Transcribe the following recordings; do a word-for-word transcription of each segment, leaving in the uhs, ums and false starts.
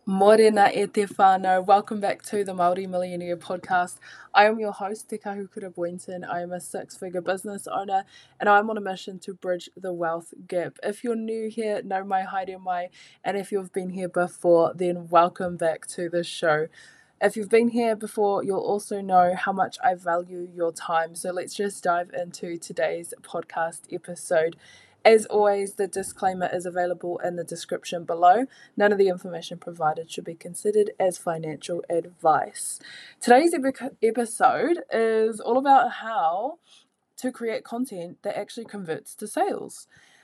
Morena e te whānau. Welcome back to the Māori Millionaire Podcast. I am your host, Te Kahukura Boynton. I am a six-figure business owner and I'm on a mission to bridge the wealth gap. If you're new here, no mai haere mai, and if you've been here before, then welcome back to the show. If you've been here before, you'll also know how much I value your time. So let's just dive into today's podcast episode. As always, the disclaimer is available in the description below. None of the information provided should be considered as financial advice. Today's episode is all about how to create content that actually converts to sales.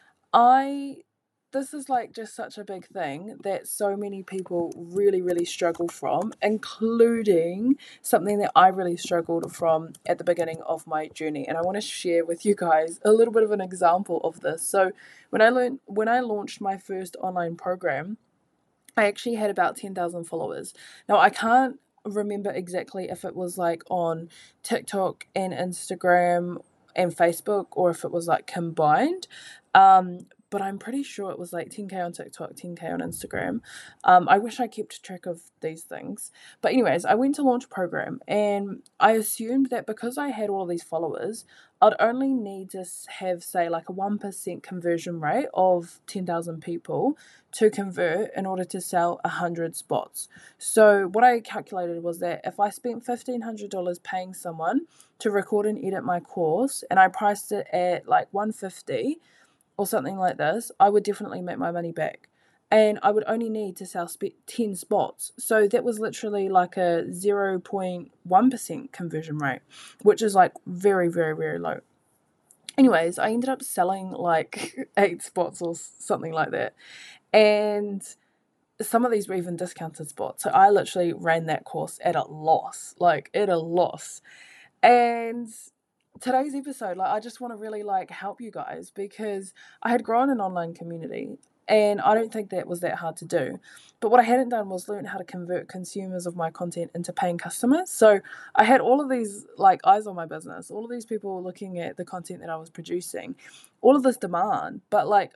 I This is like just such a big thing that so many people really, really struggle from, including something that I really struggled from at the beginning of my journey. And I want to share with you guys a little bit of an example of this. So when I learned, when I launched my first online program, I actually had about ten thousand followers. Now, I can't remember exactly if it was like on TikTok and Instagram and Facebook or if it was like combined. Um, but I'm pretty sure it was like ten K on TikTok, ten K on Instagram. Um, I wish I kept track of these things. But anyways, I went to launch a program and I assumed that because I had all of these followers, I'd only need to have, say, like a one percent conversion rate of ten thousand people to convert in order to sell one hundred spots. So what I calculated was that if I spent fifteen hundred dollars paying someone to record and edit my course and I priced it at like one hundred fifty dollars or something like this, I would definitely make my money back. And I would only need to sell ten spots. So that was literally like a zero point one percent conversion rate, which is like very, very, very low. Anyways, I ended up selling like eight spots or something like that. And some of these were even discounted spots. So I literally ran that course at a loss, like at a loss. And today's episode, like I just want to really like help you guys because I had grown an online community and I don't think that was that hard to do. But what I hadn't done was learn how to convert consumers of my content into paying customers. So I had all of these like eyes on my business, all of these people looking at the content that I was producing, all of this demand, but like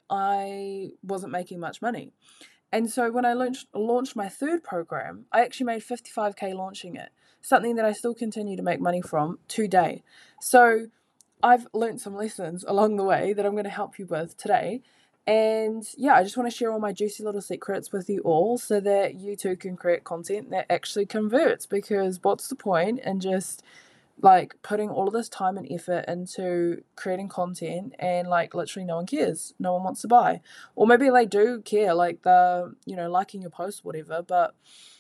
I wasn't making much money. And so when I launched, launched my third program, I actually made fifty-five K launching it, something that I still continue to make money from today. So I've learned some lessons along the way that I'm going to help you with today. And yeah, I just want to share all my juicy little secrets with you all so that you too can create content that actually converts, because what's the point in just like putting all of this time and effort into creating content and like literally no one cares, no one wants to buy, or maybe they do care, like the, you know, liking your post, whatever, but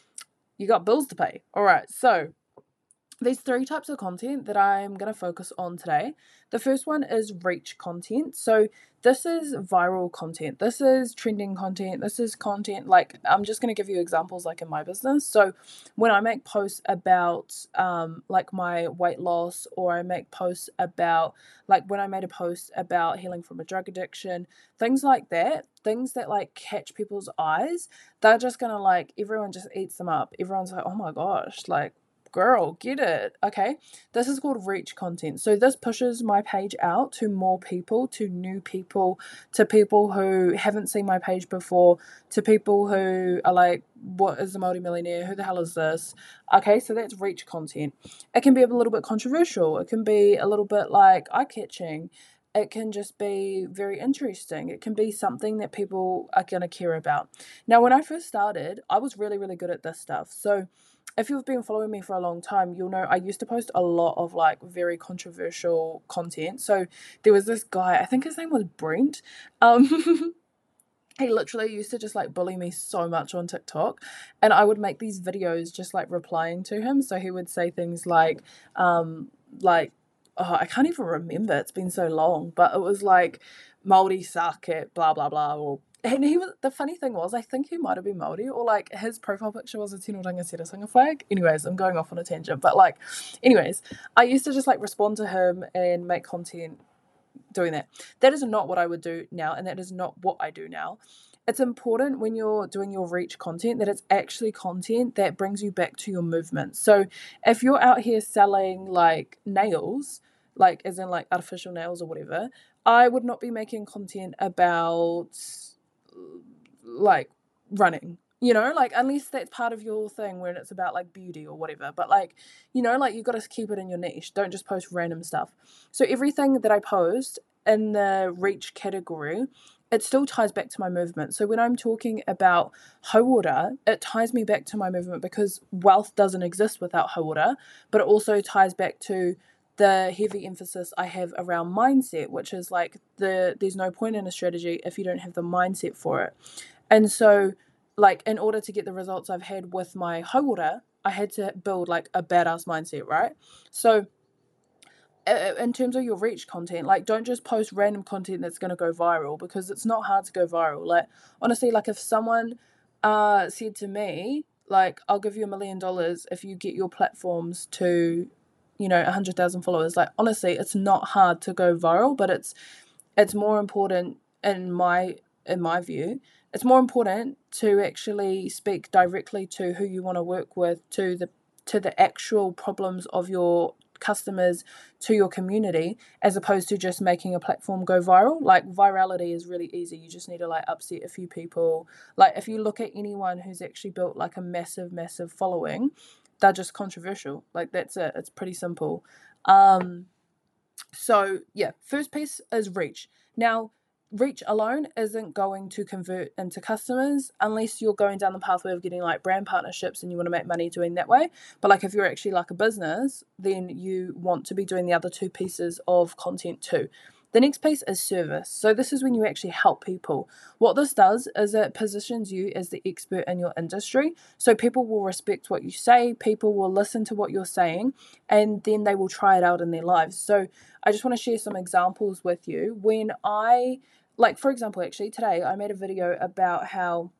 you got bills to pay. All right, so there's three types of content that I'm going to focus on today. The first one is reach content. So this is viral content. This is trending content. This is content like, I'm just going to give you examples like in my business. So when I make posts about um, like my weight loss, or I make posts about like when I made a post about healing from a drug addiction, things like that, things that like catch people's eyes, they're just going to like, everyone just eats them up. Everyone's like, oh my gosh, like, girl, get it. Okay, this is called reach content. So this pushes my page out to more people, to new people, to people who haven't seen my page before, to people who are like, what is the Māori Millionaire? Who the hell is this? Okay, so that's reach content. It can be a little bit controversial. It can be a little bit like eye-catching. It can just be very interesting. It can be something that people are going to care about. Now, when I first started, I was really, really good at this stuff. So if you've been following me for a long time, you'll know I used to post a lot of like very controversial content. So there was this guy, I think his name was Brent. Um, he literally used to just like bully me so much on TikTok, and I would make these videos just like replying to him. So he would say things like, um, like, oh, I can't even remember. It's been so long, but it was like Māori suck at blah blah blah, or and he was, the funny thing was, I think he might have been Māori, or like his profile picture was a Tino Rangatira flag. Anyways, I'm going off on a tangent, but like, anyways, I used to just like respond to him and make content doing that. That is not what I would do now, and that is not what I do now. It's important when you're doing your reach content that it's actually content that brings you back to your movement. So if you're out here selling like nails, like as in like artificial nails or whatever, I would not be making content about like running. You know, like, unless that's part of your thing when it's about like beauty or whatever. But like, you know, like, you got to keep it in your niche. Don't just post random stuff. So everything that I post in the reach category, it still ties back to my movement. So when I'm talking about Hauora, it ties me back to my movement, because wealth doesn't exist without Hauora, but it also ties back to the heavy emphasis I have around mindset, which is like the there's no point in a strategy if you don't have the mindset for it. And so, like, in order to get the results I've had with my Hauora, I had to build like a badass mindset, right? So in terms of your reach content, like, don't just post random content that's going to go viral, because it's not hard to go viral. Like, honestly, like, if someone uh said to me, like, I'll give you a million dollars if you get your platforms to, you know, a hundred thousand followers, like, honestly, it's not hard to go viral. But it's it's more important, in my in my view, it's more important to actually speak directly to who you want to work with, to the to the actual problems of your customers, to your community, as opposed to just making a platform go viral. Like, virality is really easy. You just need to like upset a few people. Like, if you look at anyone who's actually built like a massive massive following, they're just controversial. Like, that's it. It's pretty simple. Um so yeah, first piece is reach. Now, reach alone isn't going to convert into customers unless you're going down the pathway of getting like brand partnerships and you want to make money doing that way. But like, if you're actually like a business, then you want to be doing the other two pieces of content too. The next piece is service. So this is when you actually help people. What this does is it positions you as the expert in your industry. So people will respect what you say, people will listen to what you're saying, and then they will try it out in their lives. So I just want to share some examples with you. When I, like, for example, actually today I made a video about how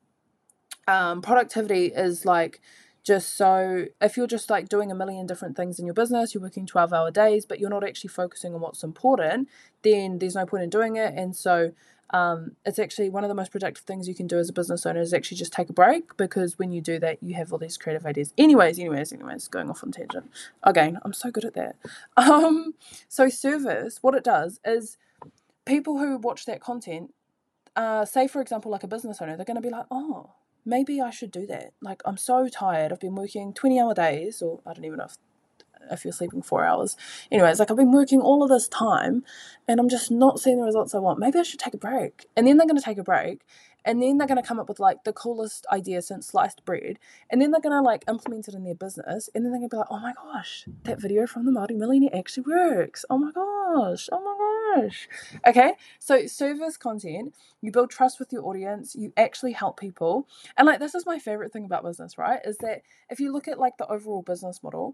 um, productivity is like, just so if you're just like doing a million different things in your business, you're working twelve hour days, but you're not actually focusing on what's important, then there's no point in doing it. And so um, it's actually one of the most productive things you can do as a business owner is actually just take a break, because when you do that, you have all these creative ideas. Anyways, anyways, anyways, going off on tangent. Again, I'm so good at that. Um, so service, what it does is people who watch that content, uh, say for example, like a business owner, they're going to be like, oh, maybe I should do that. Like, I'm so tired. I've been working twenty hour days, or I don't even know if, if you're sleeping four hours. Anyways, like, I've been working all of this time and I'm just not seeing the results I want. Maybe I should take a break. And then they're going to take a break. And then they're going to come up with like the coolest idea since sliced bread. And then they're going to like implement it in their business. And then they're going to be like, oh my gosh, that video from the Multi-Millionaire actually works. Oh my gosh. Oh my gosh. Okay. So service content, you build trust with your audience. You actually help people. And like, this is my favorite thing about business, right? Is that if you look at like the overall business model,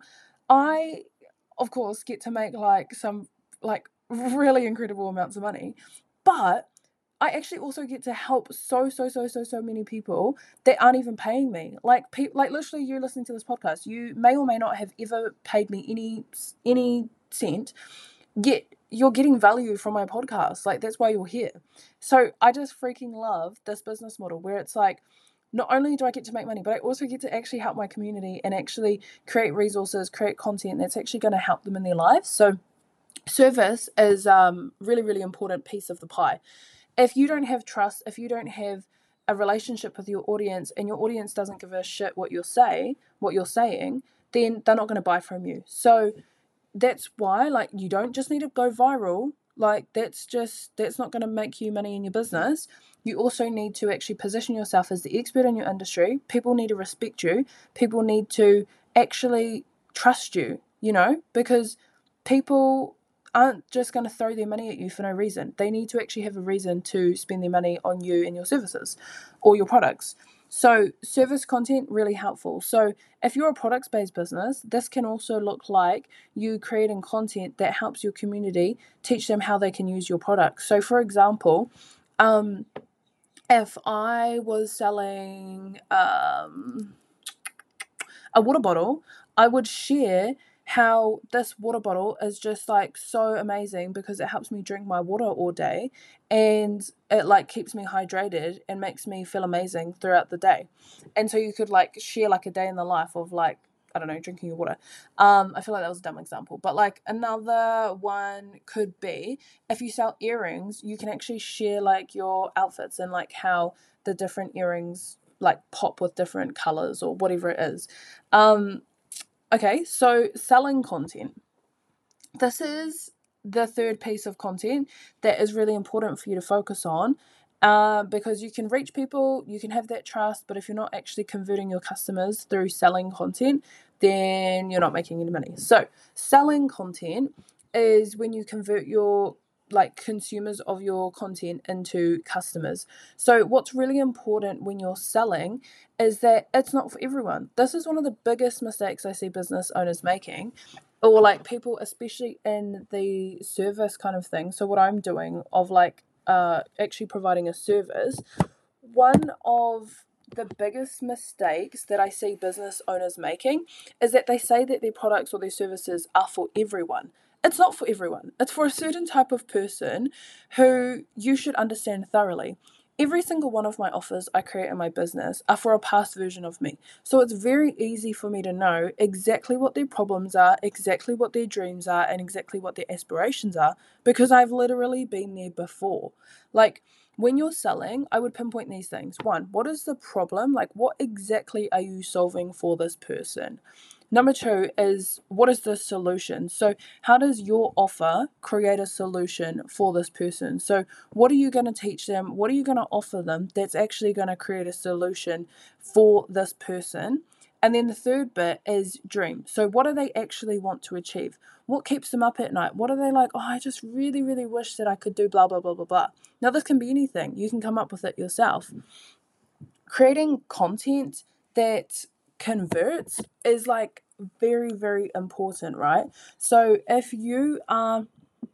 I, of course, get to make like some like really incredible amounts of money. But I actually also get to help so, so, so, so, so many people that aren't even paying me. Like, pe- like literally, you listening to this podcast, you may or may not have ever paid me any any cent, yet you're getting value from my podcast. Like, that's why you're here. So I just freaking love this business model where it's like, not only do I get to make money, but I also get to actually help my community and actually create resources, create content that's actually going to help them in their lives. So service is um really, really important piece of the pie. If you don't have trust, if you don't have a relationship with your audience, and your audience doesn't give a shit what you're say, what you're saying, then they're not going to buy from you. So that's why, like, you don't just need to go viral. Like, that's just, that's not going to make you money in your business. You also need to actually position yourself as the expert in your industry. People need to respect you. People need to actually trust you, you know, because people aren't just going to throw their money at you for no reason. They need to actually have a reason to spend their money on you and your services or your products. So service content, really helpful. So if you're a products-based business, this can also look like you creating content that helps your community, teach them how they can use your products. So for example, um, if I was selling um, a water bottle, I would share how this water bottle is just like so amazing because it helps me drink my water all day, and it like keeps me hydrated and makes me feel amazing throughout the day. And so you could like share like a day in the life of like, I don't know, drinking your water. Um, I feel like that was a dumb example, but like another one could be if you sell earrings, you can actually share like your outfits and like how the different earrings like pop with different colors or whatever it is. Um, okay, so selling content. This is the third piece of content that is really important for you to focus on, uh, because you can reach people, you can have that trust, but if you're not actually converting your customers through selling content, then you're not making any money. So selling content is when you convert your like consumers of your content into customers. So what's really important when you're selling is that it's not for everyone. This is one of the biggest mistakes I see business owners making, or like people, especially in the service kind of thing. So what I'm doing of like uh actually providing a service, one of the biggest mistakes that I see business owners making is that they say that their products or their services are for everyone. It's not for everyone. It's for a certain type of person who you should understand thoroughly. Every single one of my offers I create in my business are for a past version of me. So it's very easy for me to know exactly what their problems are, exactly what their dreams are, and exactly what their aspirations are, because I've literally been there before. Like, when you're selling, I would pinpoint these things. One, what is the problem? Like, what exactly are you solving for this person? Number two is, what is the solution? So how does your offer create a solution for this person? So what are you going to teach them? What are you going to offer them that's actually going to create a solution for this person? And then the third bit is dream. So what do they actually want to achieve? What keeps them up at night? What are they like, oh, I just really, really wish that I could do blah, blah, blah, blah, blah. Now, this can be anything. You can come up with it yourself. Creating content that converts is like very, very important, right? So if you are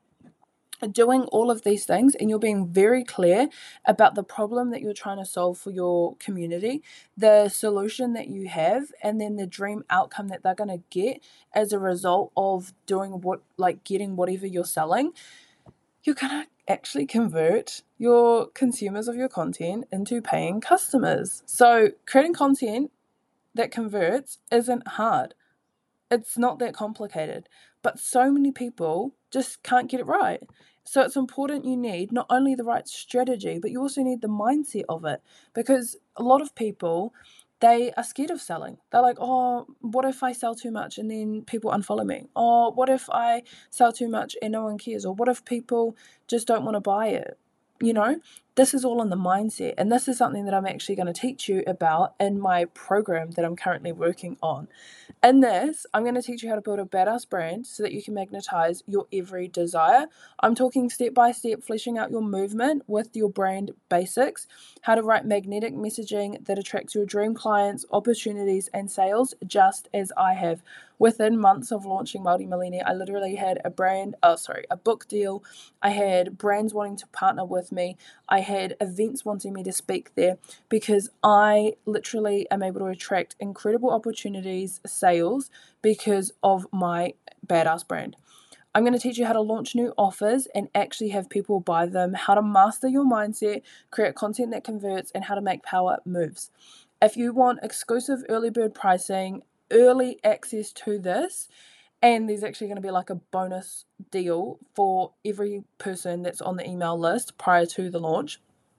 doing all of these things and you're being very clear about the problem that you're trying to solve for your community, the solution that you have, and then the dream outcome that they're going to get as a result of doing what, like getting whatever you're selling, you're going to actually convert your consumers of your content into paying customers. So creating content that converts isn't hard. It's not that complicated, but so many people just can't get it right. So it's important you need not only the right strategy, but you also need the mindset of it, because a lot of people, they are scared of selling. They're like, oh, what if I sell too much and then people unfollow me? Or what if I sell too much and no one cares? Or what if people just don't want to buy it? You know, this is all in the mindset. And this is something that I'm actually going to teach you about in my program that I'm currently working on. In this, I'm going to teach you how to build a badass brand so that you can magnetize your every desire. I'm talking step by step, fleshing out your movement with your brand basics, how to write magnetic messaging that attracts your dream clients, opportunities, and sales, just as I have. Within months of launching Multimillionaire, I literally had a brand, oh sorry, a book deal. I had brands wanting to partner with me. I had events wanting me to speak there, because I literally am able to attract incredible opportunities, sales, because of my badass brand. I'm going to teach you how to launch new offers and actually have people buy them, how to master your mindset, create content that converts, and how to make power moves. If you want exclusive early bird pricing, early access to this, and there's actually going to be like a bonus deal for every person that's on the email list prior to the launch,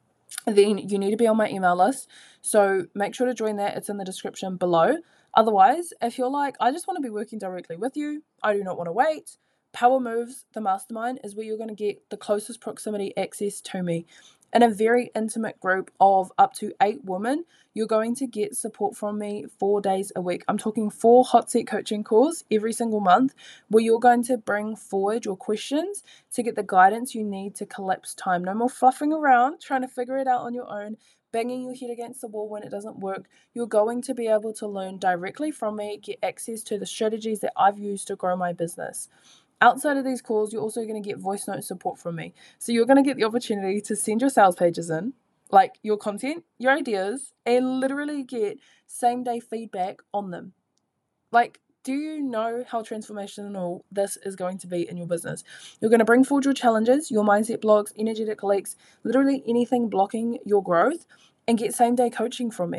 then you need to be on my email list. So make sure to join that. It's in the description below. Otherwise, if you're like, I just want to be working directly with you, I do not want to wait, Power Moves, the mastermind, is where you're going to get the closest proximity access to me. In a very intimate group of up to eight women, you're going to get support from me four days a week. I'm talking four hot seat coaching calls every single month, where you're going to bring forward your questions to get the guidance you need to collapse time. No more fluffing around, trying to figure it out on your own, banging your head against the wall when it doesn't work. You're going to be able to learn directly from me, get access to the strategies that I've used to grow my business. Outside of these calls, you're also going to get voice note support from me. So you're going to get the opportunity to send your sales pages in, like your content, your ideas, and literally get same day feedback on them. Like, do you know how transformational this is going to be in your business? You're going to bring forward your challenges, your mindset blocks, energetic leaks, literally anything blocking your growth, and get same day coaching from me.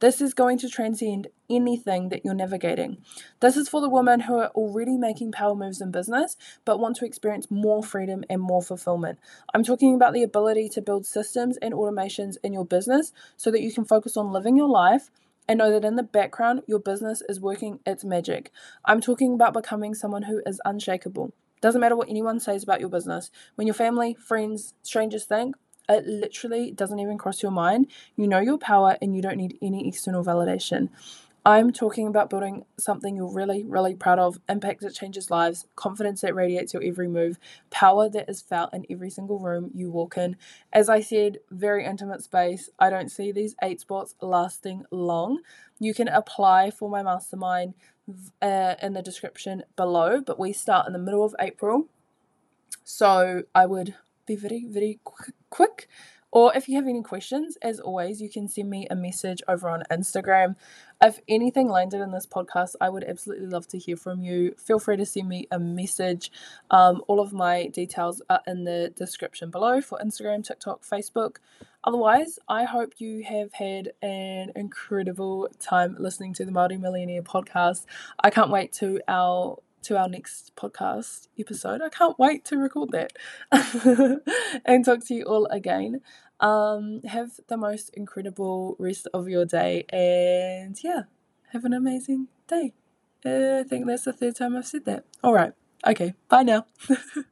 This is going to transcend anything that you're navigating. This is for the women who are already making power moves in business, but want to experience more freedom and more fulfillment. I'm talking about the ability to build systems and automations in your business so that you can focus on living your life and know that in the background, your business is working its magic. I'm talking about becoming someone who is unshakable. Doesn't matter what anyone says about your business. When your family, friends, strangers think, it literally doesn't even cross your mind. You know your power and you don't need any external validation. I'm talking about building something you're really, really proud of, impact that changes lives, confidence that radiates your every move, power that is felt in every single room you walk in. As I said, very intimate space. I don't see these eight spots lasting long. You can apply for my mastermind uh, in the description below, but we start in the middle of April. So I would be very, very quick, quick. Or if you have any questions, as always, you can send me a message over on Instagram. If anything landed in this podcast, I would absolutely love to hear from you. Feel free to send me a message. Um, all of my details are in the description below for Instagram, TikTok, Facebook. Otherwise, I hope you have had an incredible time listening to the Māori Millionaire podcast. I can't wait to our to our next podcast episode. I can't wait to record that and talk to you all again. Um, have the most incredible rest of your day, and yeah, have an amazing day. Uh, I think that's the third time I've said that. All right. Okay. Bye now.